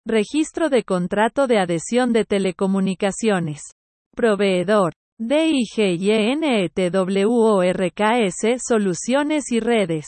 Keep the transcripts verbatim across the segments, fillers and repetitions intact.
Registro de contrato de adhesión de telecomunicaciones. Proveedor. D I G Y N E T W O R K S Soluciones y Redes.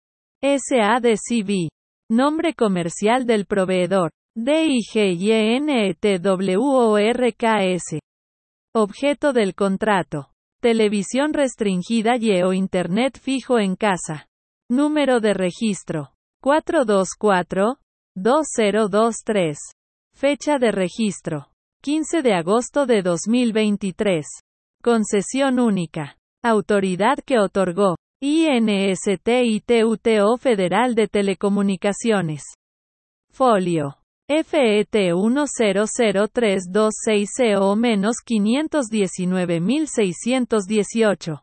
S A D C V. Nombre comercial del proveedor. D I G Y N E T W O R K S. Objeto del contrato. Televisión restringida y o Internet fijo en casa. Número de registro. cuatro dos cuatro, dos cero dos tres. Fecha de registro. quince de agosto de dos mil veintitrés. Concesión única. Autoridad que otorgó. I N S T I T U T O Federal de Telecomunicaciones. Folio. F E T uno cero cero tres dos seis C O quinientos diecinueve mil seiscientos dieciocho.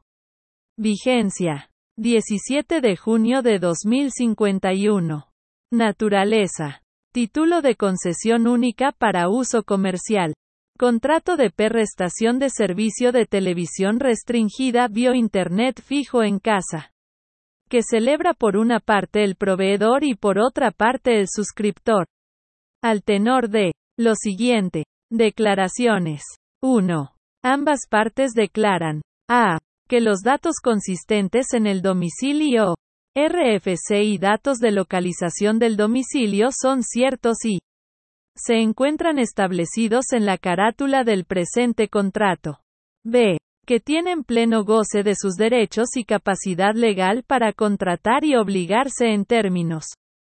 Vigencia. diecisiete de junio de dos mil cincuenta y uno. Naturaleza. Título de concesión única para uso comercial. Contrato de prestación de servicio de televisión restringida vía Internet fijo en casa. Que celebra por una parte el proveedor y por otra parte el suscriptor. Al tenor de lo siguiente. Declaraciones. uno. Ambas partes declaran. A. Que los datos consistentes en el domicilio R F C y datos de localización del domicilio son ciertos y se encuentran establecidos en la carátula del presente contrato. B. Que tienen pleno goce de sus derechos y capacidad legal para contratar y obligarse en términos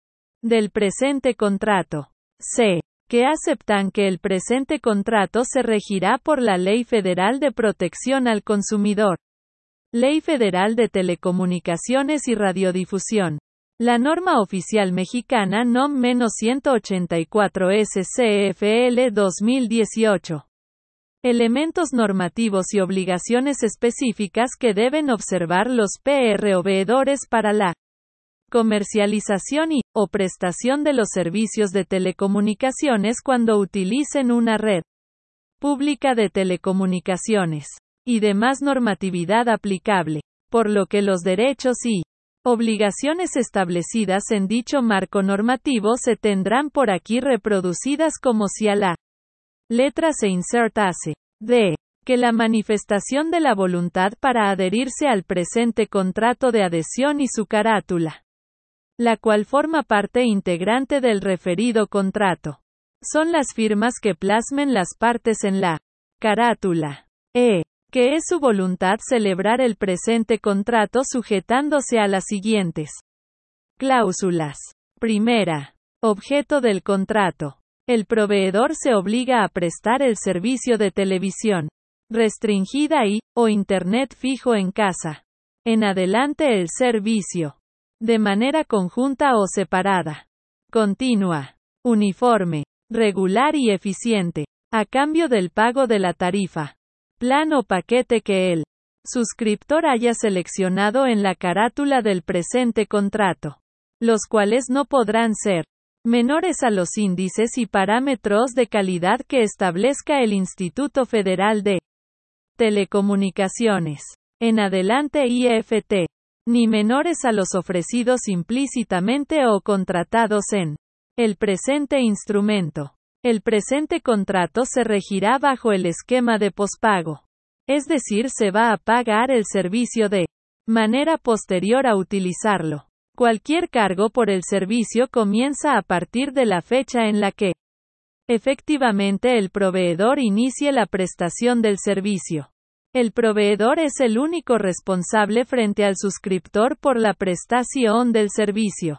del presente contrato. C. Que aceptan que el presente contrato se regirá por la Ley Federal de Protección al Consumidor. Ley Federal de Telecomunicaciones y Radiodifusión. La norma oficial mexicana N O M ciento ochenta y cuatro S C F L dos mil dieciocho. Elementos normativos y obligaciones específicas que deben observar los proveedores para la comercialización y, o prestación de los servicios de telecomunicaciones cuando utilicen una red pública de telecomunicaciones, y demás normatividad aplicable, por lo que los derechos y obligaciones establecidas en dicho marco normativo se tendrán por aquí reproducidas como si a la letra se insertase. D. Que la manifestación de la voluntad para adherirse al presente contrato de adhesión y su carátula, la cual forma parte integrante del referido contrato, son las firmas que plasmen las partes en la carátula. E. Que es su voluntad celebrar el presente contrato sujetándose a las siguientes cláusulas. Primera. Objeto del contrato. El proveedor se obliga a prestar el servicio de televisión restringida y, o Internet fijo en casa. En adelante el servicio. De manera conjunta o separada. Continua. Uniforme. Regular y eficiente. A cambio del pago de la tarifa, plan o paquete que el suscriptor haya seleccionado en la carátula del presente contrato, los cuales no podrán ser menores a los índices y parámetros de calidad que establezca el Instituto Federal de Telecomunicaciones, en adelante I F T, ni menores a los ofrecidos implícitamente o contratados en el presente instrumento. El presente contrato se regirá bajo el esquema de pospago. Es decir, se va a pagar el servicio de manera posterior a utilizarlo. Cualquier cargo por el servicio comienza a partir de la fecha en la que efectivamente el proveedor inicie la prestación del servicio. El proveedor es el único responsable frente al suscriptor por la prestación del servicio,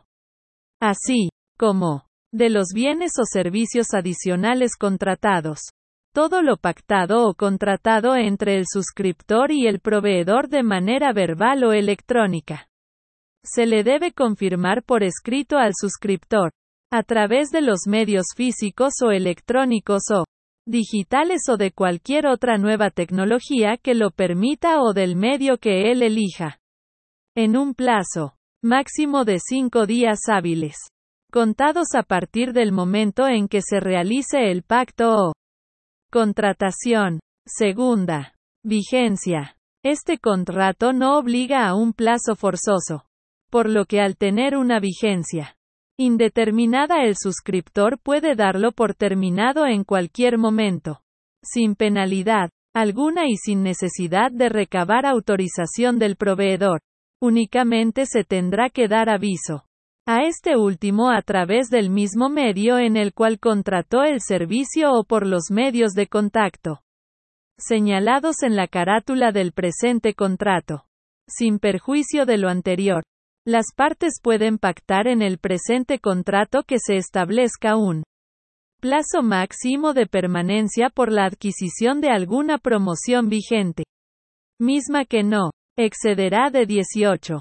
así como de los bienes o servicios adicionales contratados. Todo lo pactado o contratado entre el suscriptor y el proveedor de manera verbal o electrónica se le debe confirmar por escrito al suscriptor, a través de los medios físicos o electrónicos o digitales o de cualquier otra nueva tecnología que lo permita o del medio que él elija, en un plazo máximo de cinco días hábiles, contados a partir del momento en que se realice el pacto o contratación. Segunda. Vigencia. Este contrato no obliga a un plazo forzoso, por lo que al tener una vigencia indeterminada. El suscriptor puede darlo por terminado en cualquier momento, sin penalidad alguna y sin necesidad de recabar autorización del proveedor. Únicamente se tendrá que dar aviso a este último a través del mismo medio en el cual contrató el servicio o por los medios de contacto señalados en la carátula del presente contrato. Sin perjuicio de lo anterior, las partes pueden pactar en el presente contrato que se establezca un plazo máximo de permanencia por la adquisición de alguna promoción vigente, misma que no excederá de dieciocho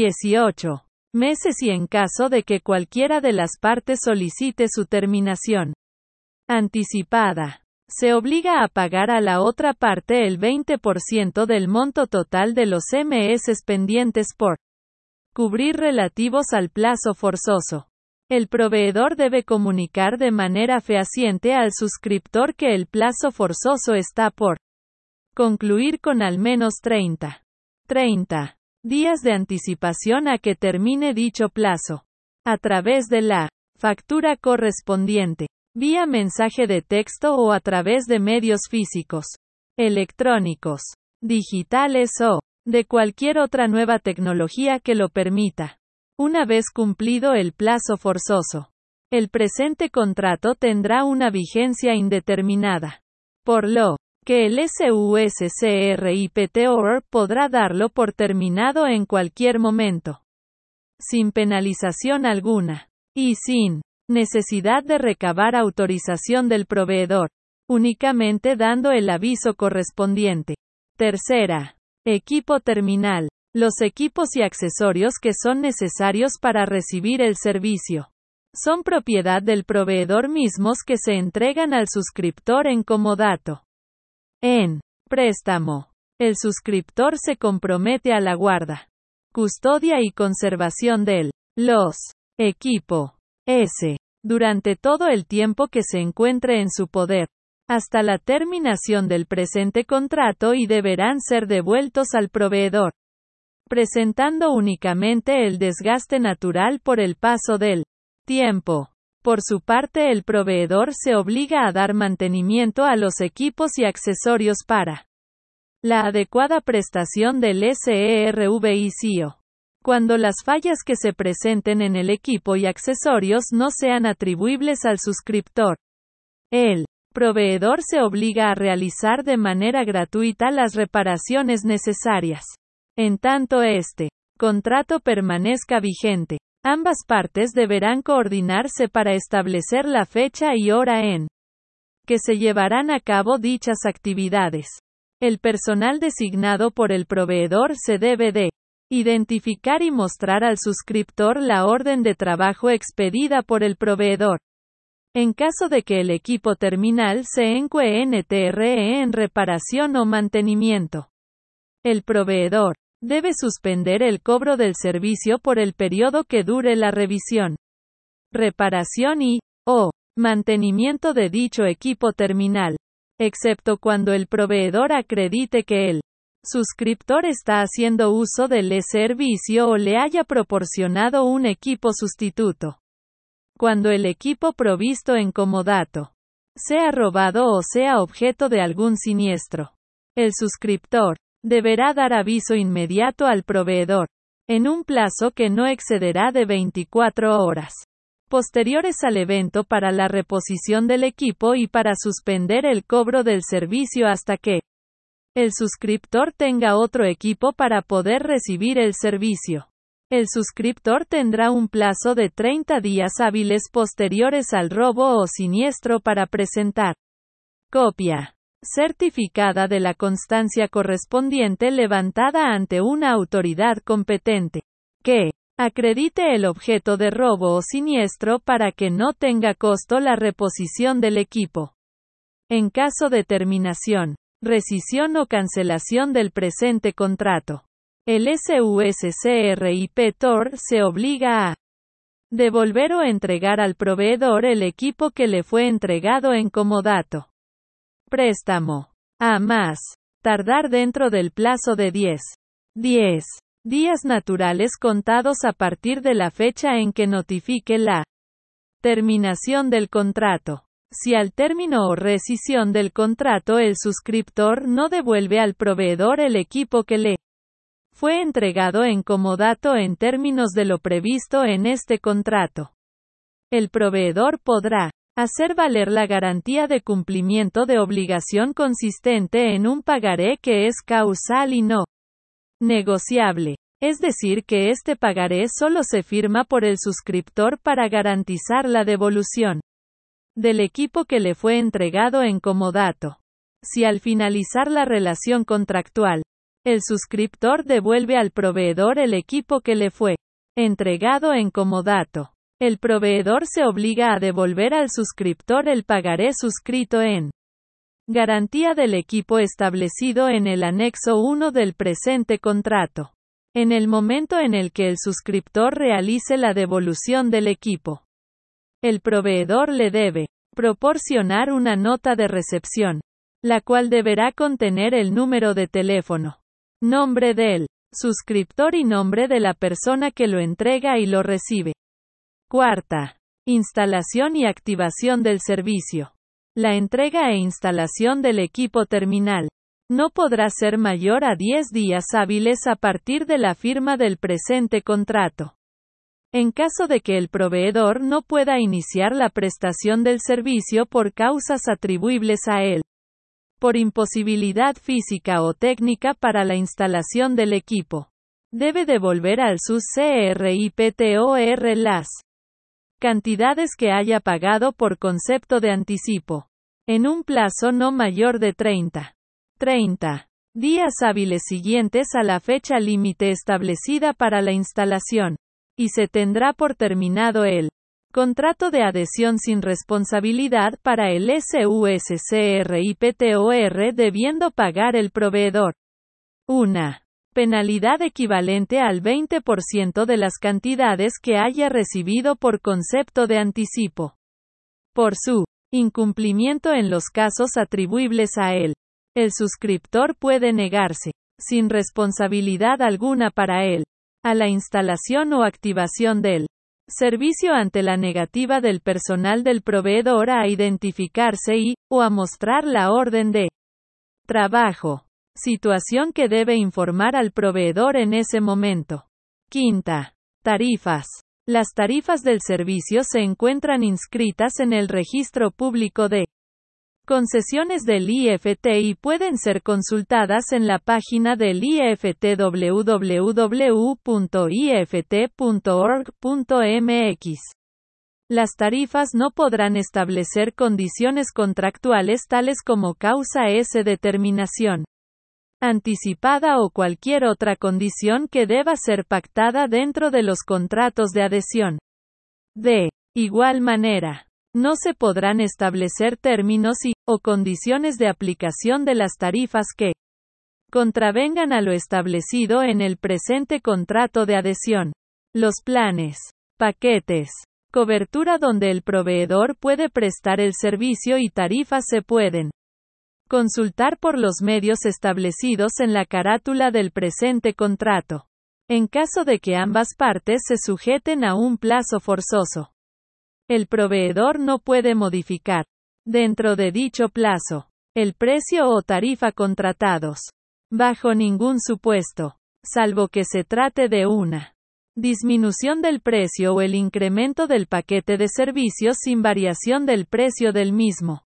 meses y en caso de que cualquiera de las partes solicite su terminación anticipada, se obliga a pagar a la otra parte el veinte por ciento del monto total de los meses pendientes por cubrir relativos al plazo forzoso. El proveedor debe comunicar de manera fehaciente al suscriptor que el plazo forzoso está por concluir con al menos treinta días de anticipación a que termine dicho plazo, a través de la factura correspondiente, vía mensaje de texto o a través de medios físicos, electrónicos, digitales o de cualquier otra nueva tecnología que lo permita. Una vez cumplido el plazo forzoso, el presente contrato tendrá una vigencia indeterminada, por lo que el suscriptor podrá darlo por terminado en cualquier momento, sin penalización alguna, y sin necesidad de recabar autorización del proveedor, únicamente dando el aviso correspondiente. Tercera. Equipo terminal. Los equipos y accesorios que son necesarios para recibir el servicio son propiedad del proveedor mismos que se entregan al suscriptor en comodato. En préstamo, el suscriptor se compromete a la guarda, custodia y conservación del los equipo S durante todo el tiempo que se encuentre en su poder, hasta la terminación del presente contrato y deberán ser devueltos al proveedor, presentando únicamente el desgaste natural por el paso del tiempo. Por su parte, el proveedor se obliga a dar mantenimiento a los equipos y accesorios para la adecuada prestación del servicio. Cuando las fallas que se presenten en el equipo y accesorios no sean atribuibles al suscriptor, el proveedor se obliga a realizar de manera gratuita las reparaciones necesarias. En tanto este contrato permanezca vigente, ambas partes deberán coordinarse para establecer la fecha y hora en que se llevarán a cabo dichas actividades. El personal designado por el proveedor se debe de identificar y mostrar al suscriptor la orden de trabajo expedida por el proveedor. En caso de que el equipo terminal se encuentre en reparación o mantenimiento, el proveedor debe suspender el cobro del servicio por el periodo que dure la revisión, reparación y, o, mantenimiento de dicho equipo terminal, excepto cuando el proveedor acredite que el suscriptor está haciendo uso del servicio o le haya proporcionado un equipo sustituto. Cuando el equipo provisto en comodato sea robado o sea objeto de algún siniestro, el suscriptor deberá dar aviso inmediato al proveedor, en un plazo que no excederá de veinticuatro horas posteriores al evento para la reposición del equipo y para suspender el cobro del servicio hasta que el suscriptor tenga otro equipo para poder recibir el servicio. El suscriptor tendrá un plazo de treinta días hábiles posteriores al robo o siniestro para presentar copia certificada de la constancia correspondiente levantada ante una autoridad competente, que acredite el objeto de robo o siniestro para que no tenga costo la reposición del equipo. En caso de terminación, rescisión o cancelación del presente contrato, el suscriptor se obliga a devolver o entregar al proveedor el equipo que le fue entregado en comodato. Préstamo. A más tardar dentro del plazo de diez días naturales contados a partir de la fecha en que notifique la terminación del contrato. Si al término o rescisión del contrato el suscriptor no devuelve al proveedor el equipo que le fue entregado en comodato en términos de lo previsto en este contrato, el proveedor podrá hacer valer la garantía de cumplimiento de obligación consistente en un pagaré que es causal y no negociable. Es decir, que este pagaré solo se firma por el suscriptor para garantizar la devolución del equipo que le fue entregado en comodato. Si al finalizar la relación contractual, el suscriptor devuelve al proveedor el equipo que le fue entregado en comodato, el proveedor se obliga a devolver al suscriptor el pagaré suscrito en garantía del equipo establecido en el anexo uno del presente contrato. En el momento en el que el suscriptor realice la devolución del equipo, el proveedor le debe proporcionar una nota de recepción, la cual deberá contener el número de teléfono, nombre del suscriptor y nombre de la persona que lo entrega y lo recibe. Cuarta. Instalación y activación del servicio. La entrega e instalación del equipo terminal no podrá ser mayor a diez días hábiles a partir de la firma del presente contrato. En caso de que el proveedor no pueda iniciar la prestación del servicio por causas atribuibles a él, por imposibilidad física o técnica para la instalación del equipo, debe devolver al suscriptor las cantidades que haya pagado por concepto de anticipo, en un plazo no mayor de treinta días hábiles siguientes a la fecha límite establecida para la instalación, y se tendrá por terminado el contrato de adhesión sin responsabilidad para el suscriptor, debiendo pagar el proveedor una penalidad equivalente al veinte por ciento de las cantidades que haya recibido por concepto de anticipo, por su incumplimiento en los casos atribuibles a él. El suscriptor puede negarse, sin responsabilidad alguna para él, a la instalación o activación del servicio ante la negativa del personal del proveedor a identificarse y, o a mostrar la orden de trabajo, situación que debe informar al proveedor en ese momento. Quinta. Tarifas. Las tarifas del servicio se encuentran inscritas en el registro público de concesiones del I F T y pueden ser consultadas en la página del I F T w w w punto i f t punto org punto m x. Las tarifas no podrán establecer condiciones contractuales tales como causa S determinación anticipada o cualquier otra condición que deba ser pactada dentro de los contratos de adhesión. De igual manera, no se podrán establecer términos y, o condiciones de aplicación de las tarifas que contravengan a lo establecido en el presente contrato de adhesión. Los planes, paquetes, cobertura donde el proveedor puede prestar el servicio y tarifas se pueden consultar por los medios establecidos en la carátula del presente contrato, en caso de que ambas partes se sujeten a un plazo forzoso. El proveedor no puede modificar, dentro de dicho plazo, el precio o tarifa contratados, bajo ningún supuesto, salvo que se trate de una disminución del precio o el incremento del paquete de servicios sin variación del precio del mismo.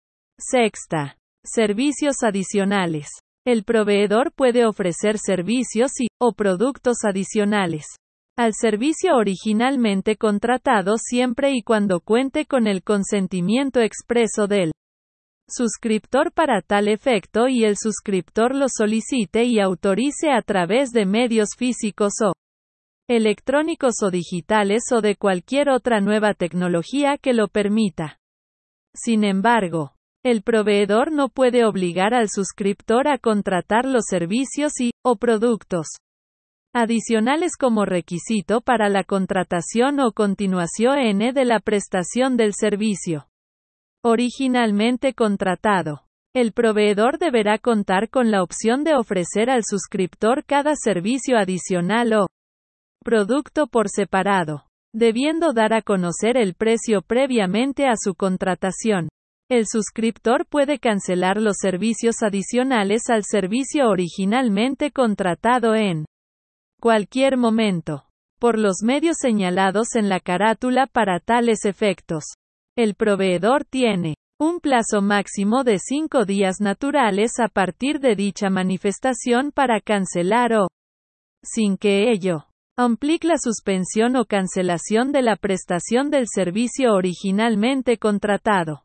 Sexta. Servicios adicionales. El proveedor puede ofrecer servicios y, o productos adicionales al servicio originalmente contratado siempre y cuando cuente con el consentimiento expreso del suscriptor para tal efecto y el suscriptor lo solicite y autorice a través de medios físicos o electrónicos o digitales o de cualquier otra nueva tecnología que lo permita. Sin embargo, el proveedor no puede obligar al suscriptor a contratar los servicios y, o productos adicionales como requisito para la contratación o continuación de la prestación del servicio originalmente contratado. El proveedor deberá contar con la opción de ofrecer al suscriptor cada servicio adicional o producto por separado, debiendo dar a conocer el precio previamente a su contratación. El suscriptor puede cancelar los servicios adicionales al servicio originalmente contratado en cualquier momento, por los medios señalados en la carátula para tales efectos. El proveedor tiene un plazo máximo de cinco días naturales a partir de dicha manifestación para cancelar o, sin que ello implique la suspensión o cancelación de la prestación del servicio originalmente contratado.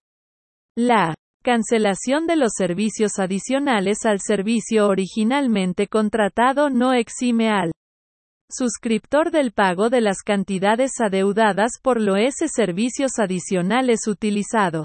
La cancelación de los servicios adicionales al servicio originalmente contratado no exime al suscriptor del pago de las cantidades adeudadas por los servicios adicionales utilizados.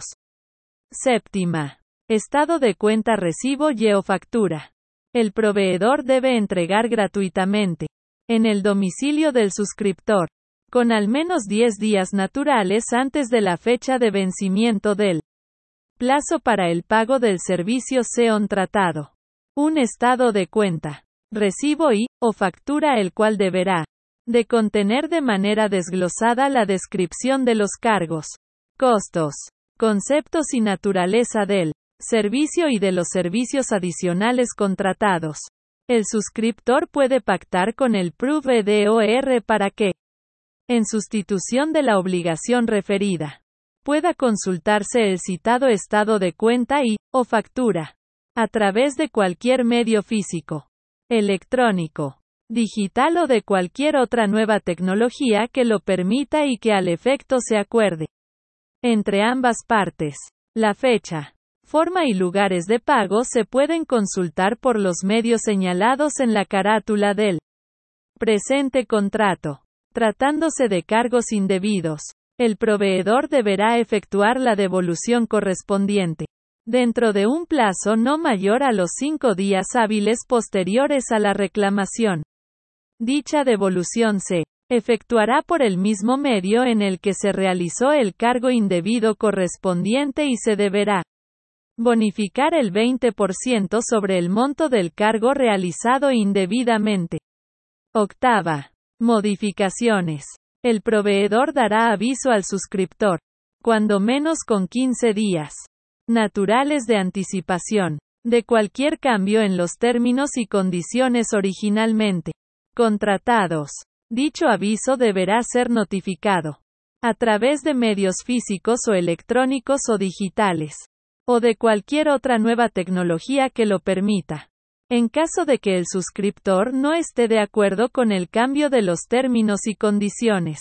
Séptima. Estado de cuenta, recibo y o factura. El proveedor debe entregar gratuitamente, en el domicilio del suscriptor, con al menos diez días naturales antes de la fecha de vencimiento del plazo para el pago del servicio SEON tratado, un estado de cuenta, recibo y, o factura, el cual deberá de contener de manera desglosada la descripción de los cargos, costos, conceptos y naturaleza del servicio y de los servicios adicionales contratados. El suscriptor puede pactar con el proveedor para que, en sustitución de la obligación referida, pueda consultarse el citado estado de cuenta y, o factura, a través de cualquier medio físico, electrónico, digital o de cualquier otra nueva tecnología que lo permita y que al efecto se acuerde entre ambas partes. La fecha, forma y lugares de pago se pueden consultar por los medios señalados en la carátula del presente contrato. Tratándose de cargos indebidos, el proveedor deberá efectuar la devolución correspondiente, dentro de un plazo no mayor a los cinco días hábiles posteriores a la reclamación. Dicha devolución se efectuará por el mismo medio en el que se realizó el cargo indebido correspondiente y se deberá bonificar el veinte por ciento sobre el monto del cargo realizado indebidamente. Octava. Modificaciones. El proveedor dará aviso al suscriptor, cuando menos con quince días naturales de anticipación, de cualquier cambio en los términos y condiciones originalmente contratados. Dicho aviso deberá ser notificado a través de medios físicos o electrónicos o digitales, o de cualquier otra nueva tecnología que lo permita. En caso de que el suscriptor no esté de acuerdo con el cambio de los términos y condiciones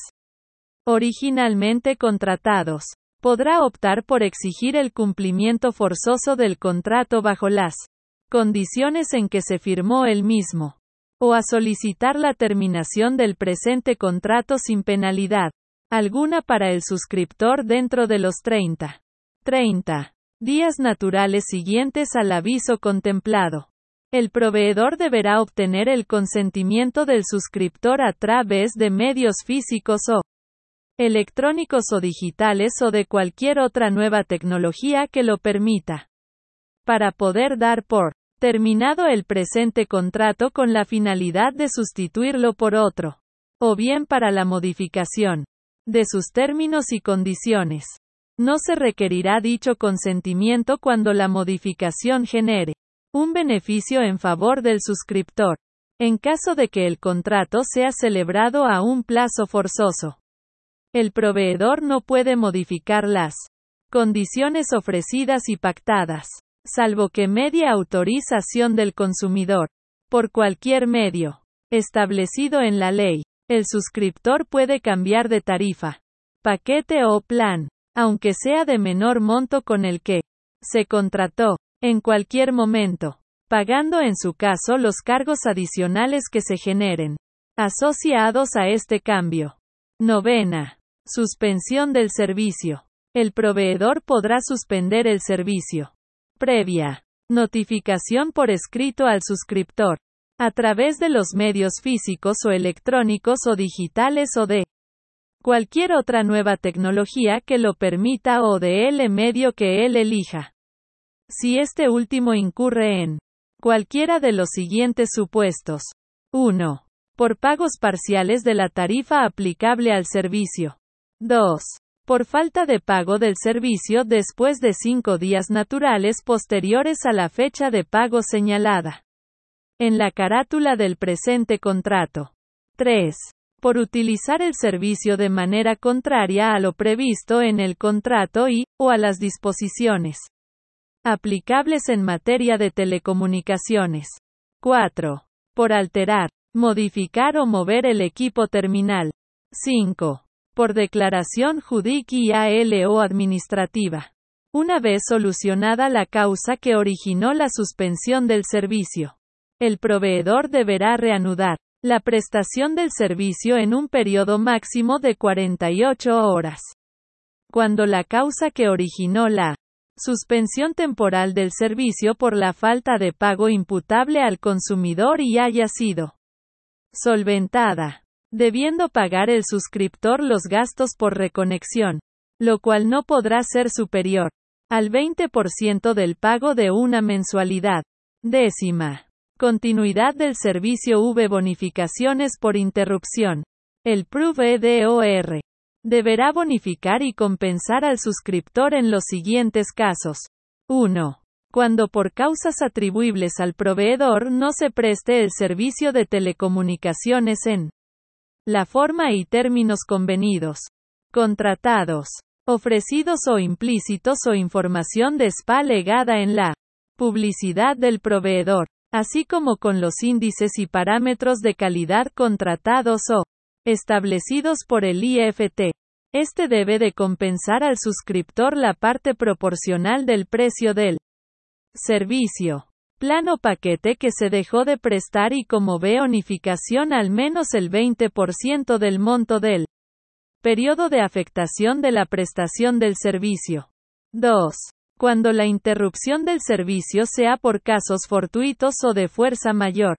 originalmente contratados, podrá optar por exigir el cumplimiento forzoso del contrato bajo las condiciones en que se firmó el mismo, o a solicitar la terminación del presente contrato sin penalidad alguna para el suscriptor dentro de los treinta días naturales siguientes al aviso contemplado. El proveedor deberá obtener el consentimiento del suscriptor a través de medios físicos o electrónicos o digitales o de cualquier otra nueva tecnología que lo permita, para poder dar por terminado el presente contrato con la finalidad de sustituirlo por otro, o bien para la modificación de sus términos y condiciones. No se requerirá dicho consentimiento cuando la modificación genere un beneficio en favor del suscriptor, en caso de que el contrato sea celebrado a un plazo forzoso. El proveedor no puede modificar las condiciones ofrecidas y pactadas, salvo que medie autorización del consumidor. Por cualquier medio establecido en la ley, el suscriptor puede cambiar de tarifa, paquete o plan, aunque sea de menor monto con el que se contrató, en cualquier momento, pagando en su caso los cargos adicionales que se generen asociados a este cambio. Novena. Suspensión del servicio. El proveedor podrá suspender el servicio previa notificación por escrito al suscriptor, a través de los medios físicos o electrónicos o digitales o de cualquier otra nueva tecnología que lo permita o de el medio que él elija. si este último incurre en cualquiera de los siguientes supuestos. uno. Por pagos parciales de la tarifa aplicable al servicio. dos. Por falta de pago del servicio después de cinco días naturales posteriores a la fecha de pago señalada en la carátula del presente contrato. tres. Por utilizar el servicio de manera contraria a lo previsto en el contrato y, o a las disposiciones aplicables en materia de telecomunicaciones. cuatro. Por alterar, modificar o mover el equipo terminal. cinco. Por declaración judicial o administrativa. Una vez solucionada la causa que originó la suspensión del servicio, el proveedor deberá reanudar la prestación del servicio en un periodo máximo de cuarenta y ocho horas. Cuando la causa que originó la suspensión temporal del servicio por la falta de pago imputable al consumidor y haya sido solventada, debiendo pagar el suscriptor los gastos por reconexión, lo cual no podrá ser superior al veinte por ciento del pago de una mensualidad. Décima. Continuidad del servicio v bonificaciones por interrupción. El proveedor deberá bonificar y compensar al suscriptor en los siguientes casos. uno. Cuando por causas atribuibles al proveedor no se preste el servicio de telecomunicaciones en la forma y términos convenidos, contratados, ofrecidos o implícitos o información de S P A legada en la publicidad del proveedor, así como con los índices y parámetros de calidad contratados o establecidos por el I F T. Este debe de compensar al suscriptor la parte proporcional del precio del servicio, plan o paquete que se dejó de prestar y como bonificación al menos el veinte por ciento del monto del periodo de afectación de la prestación del servicio. dos. Cuando la interrupción del servicio sea por casos fortuitos o de fuerza mayor.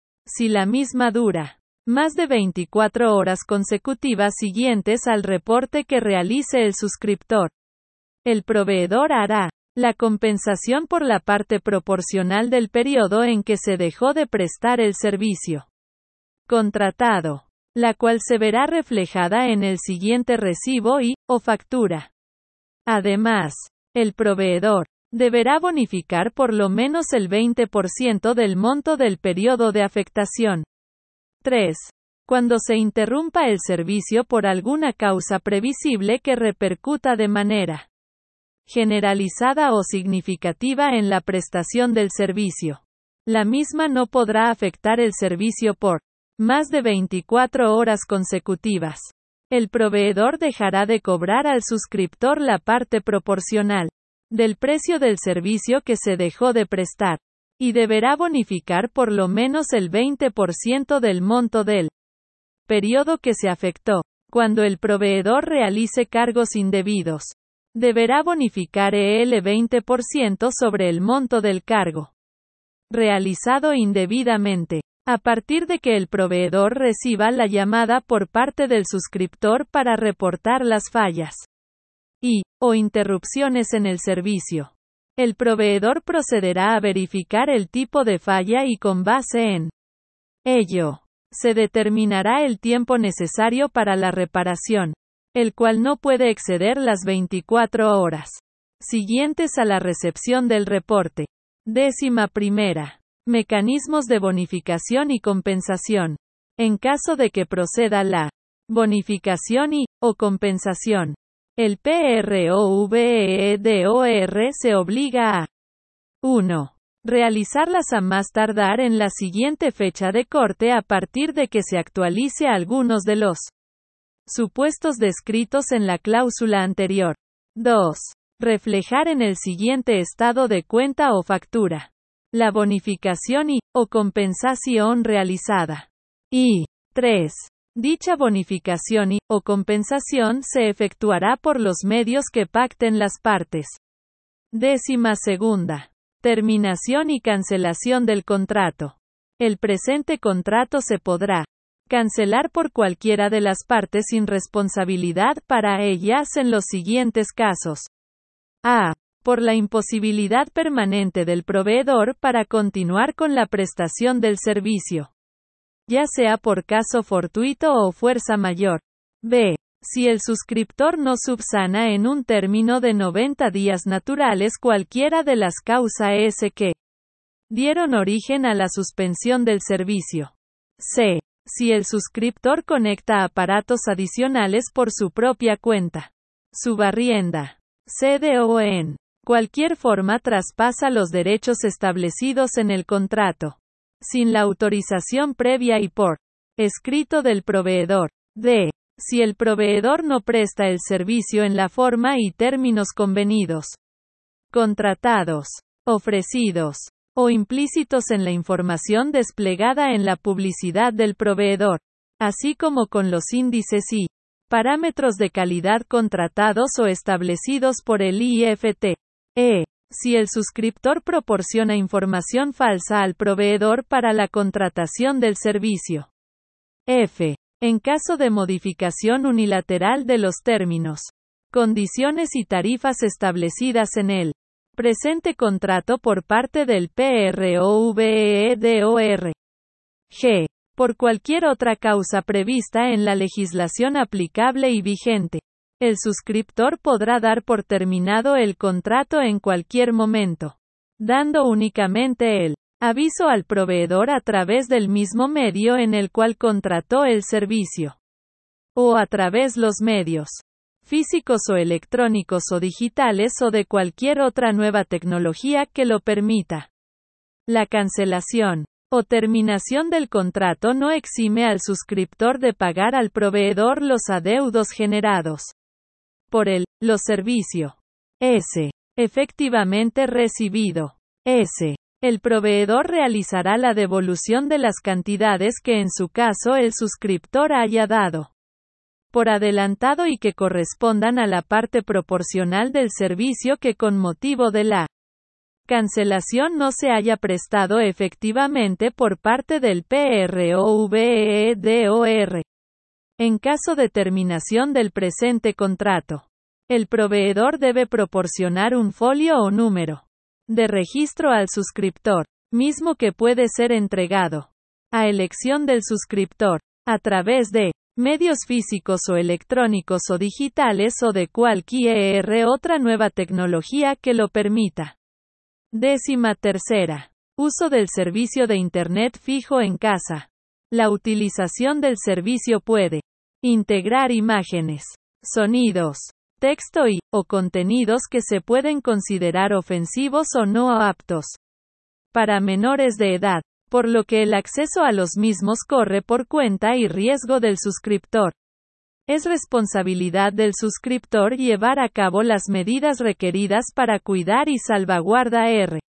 Si la misma dura más de veinticuatro horas consecutivas siguientes al reporte que realice el suscriptor, el proveedor hará la compensación por la parte proporcional del periodo en que se dejó de prestar el servicio contratado, la cual se verá reflejada en el siguiente recibo y, o factura. Además, el proveedor deberá bonificar por lo menos el veinte por ciento del monto del periodo de afectación. tres. Cuando se interrumpa el servicio por alguna causa previsible que repercuta de manera generalizada o significativa en la prestación del servicio, la misma no podrá afectar el servicio por más de veinticuatro horas consecutivas. El proveedor dejará de cobrar al suscriptor la parte proporcional del precio del servicio que se dejó de prestar, y deberá bonificar por lo menos el veinte por ciento del monto del periodo que se afectó. Cuando el proveedor realice cargos indebidos, deberá bonificar el veinte por ciento sobre el monto del cargo realizado indebidamente. A partir de que el proveedor reciba la llamada por parte del suscriptor para reportar las fallas y, o interrupciones en el servicio, el proveedor procederá a verificar el tipo de falla y con base en ello, se determinará el tiempo necesario para la reparación, el cual no puede exceder las veinticuatro horas siguientes a la recepción del reporte. Décima primera. Mecanismos de bonificación y compensación. En caso de que proceda la bonificación y, o compensación, el proveedor se obliga a uno. Realizarlas a más tardar en la siguiente fecha de corte a partir de que se actualice algunos de los supuestos descritos en la cláusula anterior. dos. Reflejar en el siguiente estado de cuenta o factura la bonificación y, o compensación realizada. Y tres. Dicha bonificación y, o compensación se efectuará por los medios que pacten las partes. Décima segunda. Terminación y cancelación del contrato. El presente contrato se podrá cancelar por cualquiera de las partes sin responsabilidad para ellas en los siguientes casos. A. por la imposibilidad permanente del proveedor para continuar con la prestación del servicio, ya sea por caso fortuito o fuerza mayor. B. Si el suscriptor no subsana en un término de noventa días naturales cualquiera de las causas que dieron origen a la suspensión del servicio. C. Si el suscriptor conecta aparatos adicionales por su propia cuenta, subarrienda, cede o en cualquier forma traspasa los derechos establecidos en el contrato, sin la autorización previa y por escrito del proveedor. D. Si el proveedor no presta el servicio en la forma y términos convenidos, contratados, ofrecidos, o implícitos en la información desplegada en la publicidad del proveedor, así como con los índices y parámetros de calidad contratados o establecidos por el I F T. E. Si el suscriptor proporciona información falsa al proveedor para la contratación del servicio. F. En caso de modificación unilateral de los términos, condiciones y tarifas establecidas en el presente contrato por parte del proveedor. G. Por cualquier otra causa prevista en la legislación aplicable y vigente, el suscriptor podrá dar por terminado el contrato en cualquier momento, dando únicamente el aviso al proveedor a través del mismo medio en el cual contrató el servicio, o a través los medios físicos o electrónicos o digitales o de cualquier otra nueva tecnología que lo permita. La cancelación o terminación del contrato no exime al suscriptor de pagar al proveedor los adeudos generados por el, los servicio S. efectivamente recibido. S. El proveedor realizará la devolución de las cantidades que en su caso el suscriptor haya dado por adelantado y que correspondan a la parte proporcional del servicio que con motivo de la cancelación no se haya prestado efectivamente por parte del proveedor. En caso de terminación del presente contrato, el proveedor debe proporcionar un folio o número de registro al suscriptor, mismo que puede ser entregado a elección del suscriptor, a través de medios físicos o electrónicos o digitales o de cualquier otra nueva tecnología que lo permita. Décima tercera. Uso del servicio de Internet fijo en casa. La utilización del servicio puede integrar imágenes, sonidos, texto y, o contenidos que se pueden considerar ofensivos o no aptos para menores de edad, por lo que el acceso a los mismos corre por cuenta y riesgo del suscriptor. Es responsabilidad del suscriptor llevar a cabo las medidas requeridas para cuidar y salvaguardar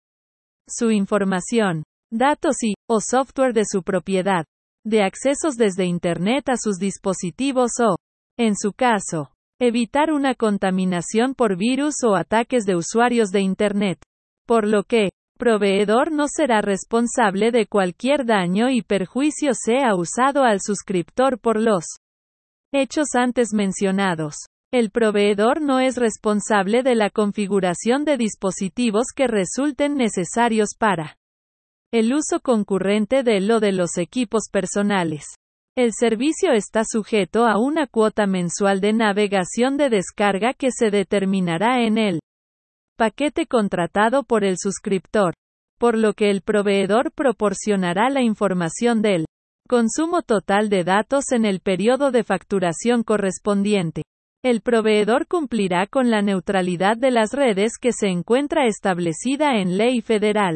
su información, datos y, o software de su propiedad, de accesos desde Internet a sus dispositivos o, en su caso, evitar una contaminación por virus o ataques de usuarios de Internet, por lo que, proveedor no será responsable de cualquier daño y perjuicio sea usado al suscriptor por los hechos antes mencionados. El proveedor no es responsable de la configuración de dispositivos que resulten necesarios para el uso concurrente de lo de los equipos personales. El servicio está sujeto a una cuota mensual de navegación de descarga que se determinará en el paquete contratado por el suscriptor, por lo que el proveedor proporcionará la información del consumo total de datos en el periodo de facturación correspondiente. El proveedor cumplirá con la neutralidad de las redes que se encuentra establecida en Ley Federal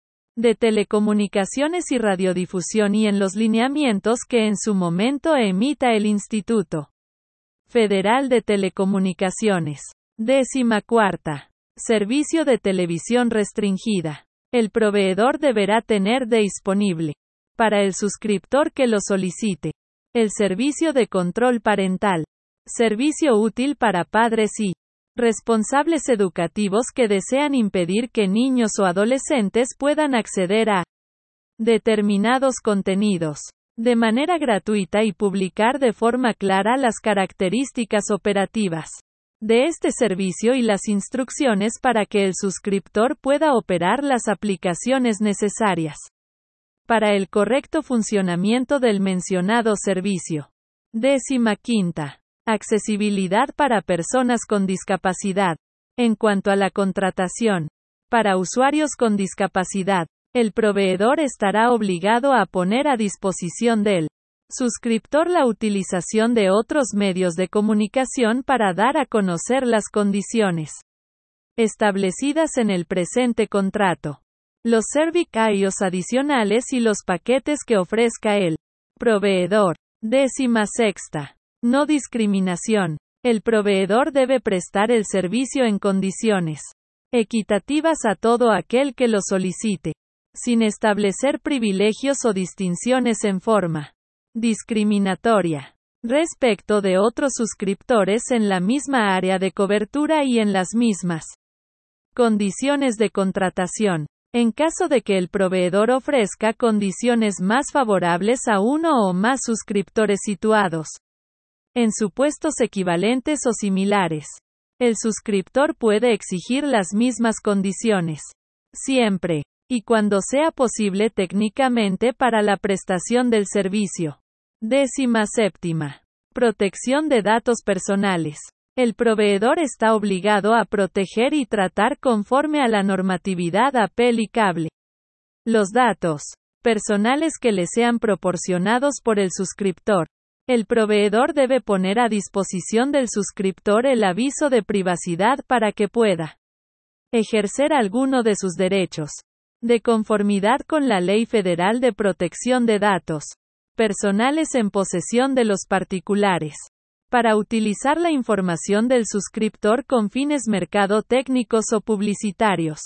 de Telecomunicaciones y Radiodifusión y en los lineamientos que en su momento emita el Instituto Federal de Telecomunicaciones. Décima cuarta. Servicio de televisión restringida. El proveedor deberá tener disponible, para el suscriptor que lo solicite, el servicio de control parental, servicio útil para padres y responsables educativos que desean impedir que niños o adolescentes puedan acceder a determinados contenidos de manera gratuita y publicar de forma clara las características operativas, de este servicio y las instrucciones para que el suscriptor pueda operar las aplicaciones necesarias para el correcto funcionamiento del mencionado servicio. Décima quinta. Accesibilidad para personas con discapacidad. En cuanto a la contratación para usuarios con discapacidad, el proveedor estará obligado a poner a disposición del suscriptor la utilización de otros medios de comunicación para dar a conocer las condiciones establecidas en el presente contrato, los servicios adicionales y los paquetes que ofrezca el proveedor. Décima sexta. No discriminación. El proveedor debe prestar el servicio en condiciones equitativas a todo aquel que lo solicite, sin establecer privilegios o distinciones en forma discriminatoria respecto de otros suscriptores en la misma área de cobertura y en las mismas condiciones de contratación. En caso de que el proveedor ofrezca condiciones más favorables a uno o más suscriptores situados en supuestos equivalentes o similares, el suscriptor puede exigir las mismas condiciones, siempre y cuando sea posible técnicamente para la prestación del servicio. Décima séptima. Protección de datos personales. El proveedor está obligado a proteger y tratar conforme a la normatividad aplicable los datos personales que le sean proporcionados por el suscriptor. El proveedor debe poner a disposición del suscriptor el aviso de privacidad para que pueda ejercer alguno de sus derechos, de conformidad con la Ley Federal de Protección de Datos Personales en posesión de los particulares, para utilizar la información del suscriptor con fines mercadotécnicos o publicitarios,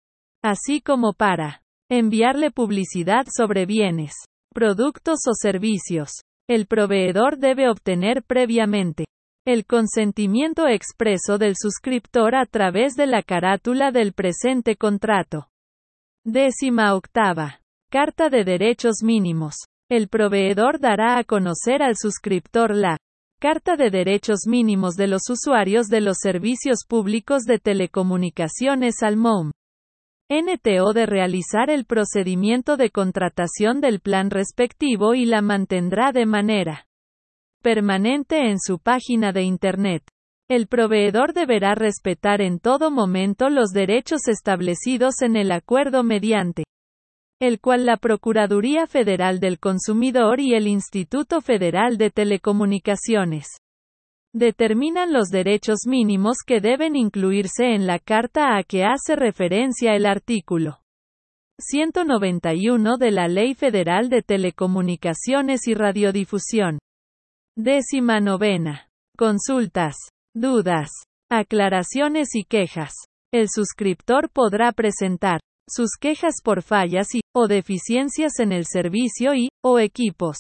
así como para enviarle publicidad sobre bienes, productos o servicios. El proveedor debe obtener previamente el consentimiento expreso del suscriptor a través de la carátula del presente contrato. Décima octava. Carta de Derechos Mínimos. El proveedor dará a conocer al suscriptor la Carta de Derechos Mínimos de los usuarios de los servicios públicos de telecomunicaciones al M O M. N T O de realizar el procedimiento de contratación del plan respectivo y la mantendrá de manera permanente en su página de Internet. El proveedor deberá respetar en todo momento los derechos establecidos en el acuerdo mediante el cual la Procuraduría Federal del Consumidor y el Instituto Federal de Telecomunicaciones determinan los derechos mínimos que deben incluirse en la carta a que hace referencia el artículo ciento noventa y uno de la Ley Federal de Telecomunicaciones y Radiodifusión. Décima novena. Consultas, dudas, aclaraciones y quejas. El suscriptor podrá presentar sus quejas por fallas y, o deficiencias en el servicio y, o equipos,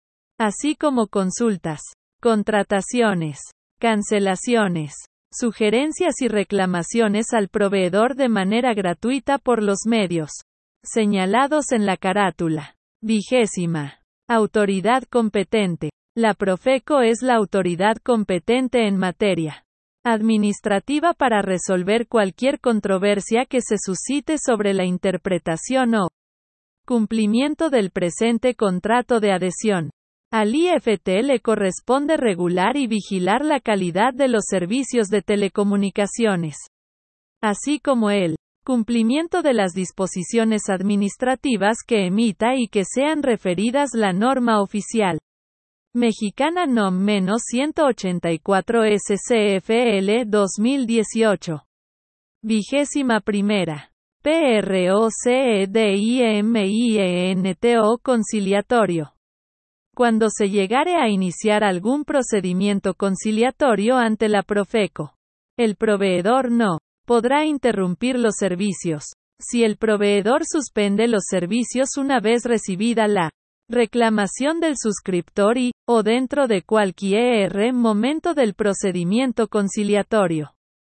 así como consultas, contrataciones, cancelaciones, sugerencias y reclamaciones al proveedor de manera gratuita por los medios señalados en la carátula. Vigésima. Autoridad competente. La Profeco es la autoridad competente en materia administrativa para resolver cualquier controversia que se suscite sobre la interpretación o cumplimiento del presente contrato de adhesión. Al I F T le corresponde regular y vigilar la calidad de los servicios de telecomunicaciones, así como el cumplimiento de las disposiciones administrativas que emita y que sean referidas la norma oficial mexicana N O M ciento ochenta y cuatro S C F L dos mil dieciocho. Vigésima primera. P R O C E D I M I E N T O conciliatorio. Cuando se llegare a iniciar algún procedimiento conciliatorio ante la Profeco, el proveedor no podrá interrumpir los servicios, si el proveedor suspende los servicios una vez recibida la reclamación del suscriptor y, o dentro de cualquier momento del procedimiento conciliatorio.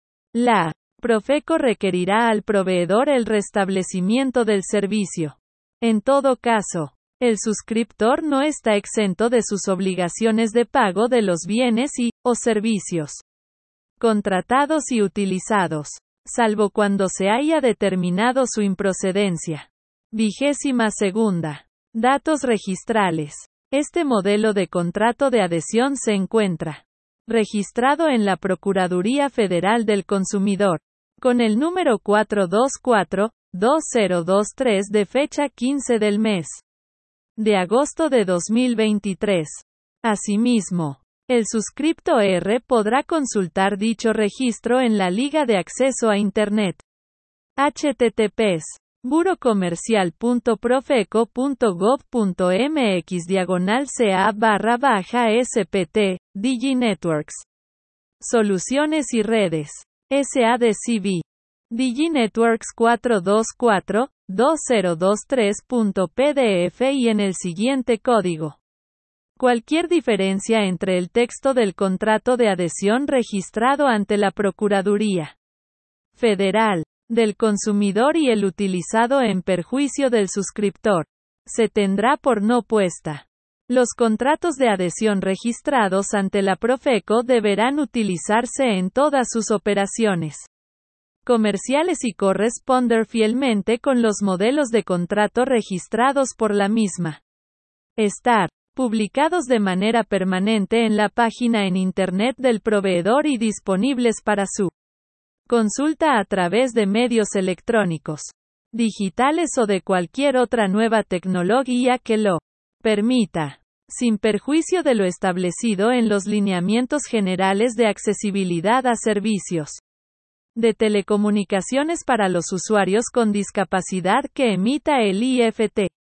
La Profeco requerirá al proveedor el restablecimiento del servicio. En todo caso, el suscriptor no está exento de sus obligaciones de pago de los bienes y, o servicios contratados y utilizados, salvo cuando se haya determinado su improcedencia. Vigésima segunda. Datos registrales. Este modelo de contrato de adhesión se encuentra registrado en la Procuraduría Federal del Consumidor, con el número cuatro dos cuatro, dos cero dos tres de fecha quince del mes de agosto de dos mil veintitrés. Asimismo, el suscripto R podrá consultar dicho registro en la Liga de Acceso a Internet. https burocomercial punto profeco punto gov punto mx diagonal ca barra baja spt, DigiNetworks. Soluciones y redes. S A D C V. DigiNetworks cuatro dos cuatro, dos cero dos tres punto p d f y en el siguiente código. Cualquier diferencia entre el texto del contrato de adhesión registrado ante la Procuraduría Federal del Consumidor y el utilizado en perjuicio del suscriptor, se tendrá por no puesta. Los contratos de adhesión registrados ante la Profeco deberán utilizarse en todas sus operaciones comerciales y corresponder fielmente con los modelos de contrato registrados por la misma. Estar publicados de manera permanente en la página en Internet del proveedor y disponibles para su consulta a través de medios electrónicos, digitales o de cualquier otra nueva tecnología que lo permita, sin perjuicio de lo establecido en los lineamientos generales de accesibilidad a servicios de telecomunicaciones para los usuarios con discapacidad que emita el I F T.